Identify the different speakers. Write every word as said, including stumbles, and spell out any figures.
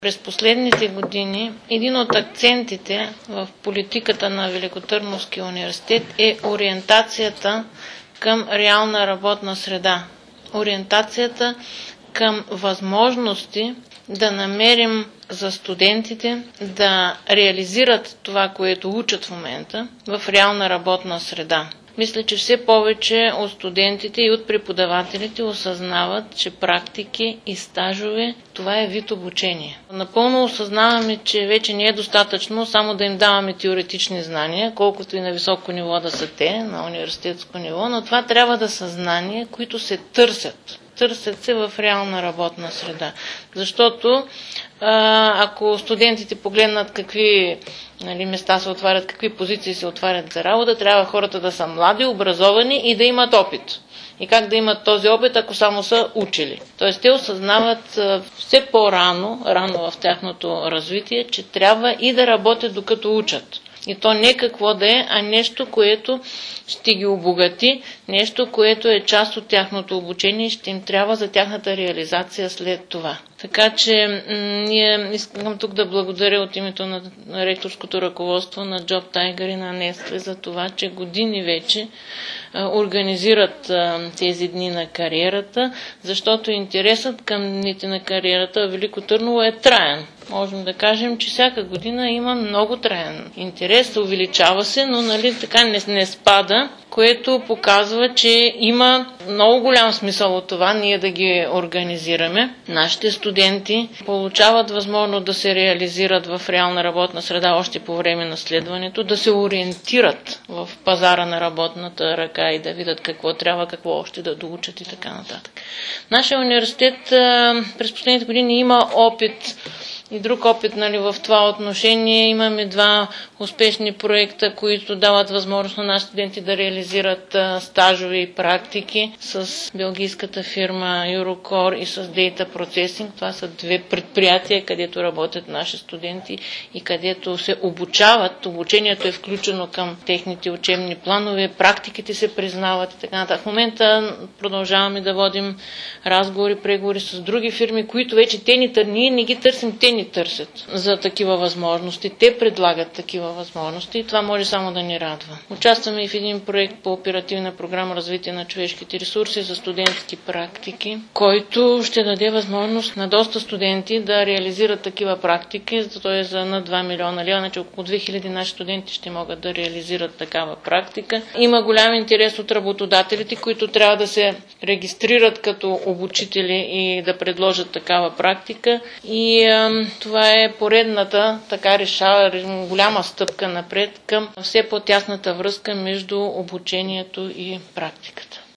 Speaker 1: През последните години един от акцентите в политиката на Великотърновския университет е ориентацията към реална работна среда. Ориентацията към възможности да намерим за студентите да реализират това, което учат в момента в реална работна среда. Мисля, че все повече от студентите и от преподавателите осъзнават, че практики и стажове това е вид обучение. Напълно осъзнаваме, че вече не е достатъчно само да им даваме теоретични знания, колкото и на високо ниво да са те, на университетско ниво, но това трябва да са знания, които се търсят. Търсят се в реална работна среда. Защото ако студентите погледнат какви нали, места се отварят, какви позиции се отварят за работа, трябва хората да са млади, образовани и да имат опит. И как да имат този опит, ако само са учили. Тоест те осъзнават все по-рано, рано в тяхното развитие, че трябва и да работят докато учат. И то не какво да е, а нещо, което ще ги обогати, нещо, което е част от тяхното обучение и ще им трябва за тяхната реализация след това. Така че м- ние искам тук да благодаря от името на, на ректорското ръководство на Job Tiger и на Nestle за това, че години вече а, организират а, тези дни на кариерата, защото интересът към дните на кариерата в Велико Търново е траен. Можем да кажем, че всяка година има много траен интерес, увеличава се, но нали, така не, не спада, което показва, че има много голям смисъл от това ние да ги организираме. Нашите студенти получават възможност да се реализират в реална работна среда още по време на следването, да се ориентират в пазара на работната ръка и да видят какво трябва, какво още да доучат и така нататък. Нашия университет през последните години има опит и друг опит нали, в това отношение. Имаме два успешни проекта, които дават възможност на нашите студенти да реализират а, стажове и практики с белгийската фирма Eurocore и с Data Processing. Това са две предприятия, където работят наши студенти и където се обучават. Обучението е включено към техните учебни планове, практиките се признават и така нататък. В момента продължаваме да водим разговори, преговори с други фирми, които вече те ни търсят. Ние не ги търсим, те ни търсят за такива възможности. Те предлагат такива възможности и това може само да ни радва. Участваме и в един проект по оперативна програма развитие на човешките ресурси за студентски практики, който ще даде възможност на доста студенти да реализират такива практики, т.е. за над два милиона лева, значи около две хиляди наши студенти ще могат да реализират такава практика. Има голям интерес от работодателите, които трябва да се регистрират като обучители и да предложат такава практика. И ам, това е поредната така решава голяма стъпка напред към все по-тясната връзка между обучението и практиката.